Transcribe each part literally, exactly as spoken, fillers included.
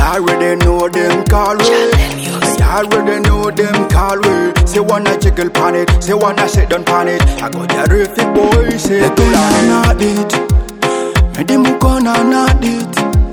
already know them call we. I already know them call we. Say wanna jiggle pan it, say wanna sit down pan it. I got the terrific boy, say the girl not it. Me di mukona not it.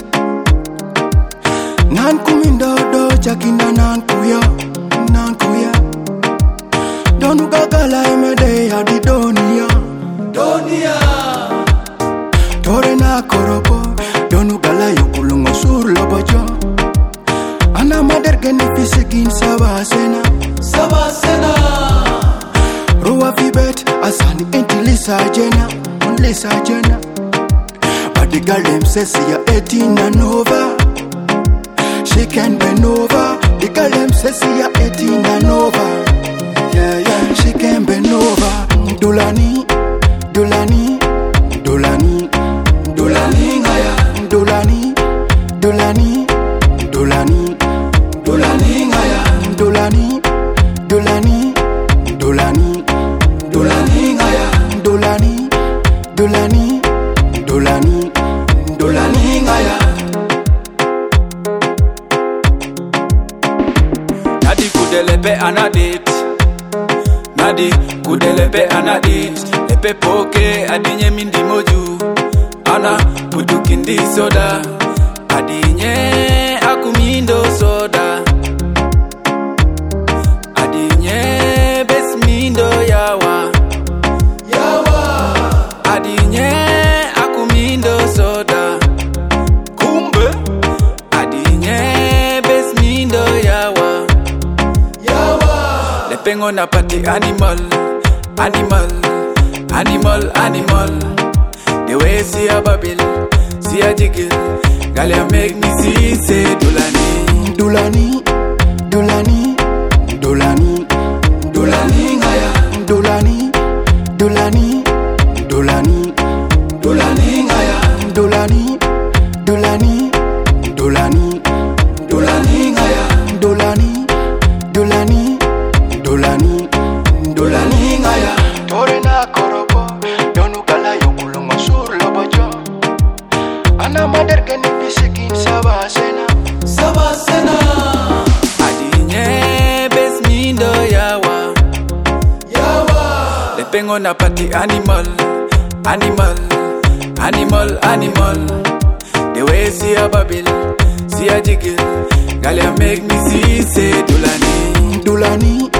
Nan kumindo do jakina nan kuya, nan kuya. Donu gagala imede ya di donia, donia. Tore na koropo, donu gala yokulungo sur lobojo. Ana mader geni fisekin sabasena, sabasena. Ruwa fibet asani enti lisa jena, lisa jena. But the girl them says she a eighteen and over. She can bend over. The girl them says she a eighteen and over. Yeah yeah, she can bend over. Dulani, Dulani, Dulani, Dulani ngaya. Dulani, Dulani, Dulani, Dulani ngaya. Dulani, Dulani, Dulani, Dulani ngaya. Dulani, Dulani, Dulani, Dulani ngaya. Nadi kudelepe anadit. Nadi kudelepe anadit. Lepe poke adinye mindi moju. Ana pudukindi soda. Adinye akumindo soda. Adinye besmindo yawa. Yawa. Adinye akumindo soda. Kumbe. Adinye besmindo yawa. Yawa. Lepengo na party animal. Animal. Animal, animal. The way see a babil, see a jiggle. Galia make me see, say Dulani. Dulani, Dulani, Dulani, Dulani ngaya. Dulani, Dulani, Dulani, Dulani ngaya. Dulani, Dulani, Dulani, Dulani ngaya. Dulani, Dulani, Dulani, Dulani ngaya. Tore na koropo, donu kala yokulungo sur lobojo. Ana mader geni fisekin sabasena, sabasena. Adinye besmindo yawa. Yawa. Lepengo na party animal. Animal. Animal, animal. The way see a babil, see a jiggle. Galia make me see, say Dulani. Dulani,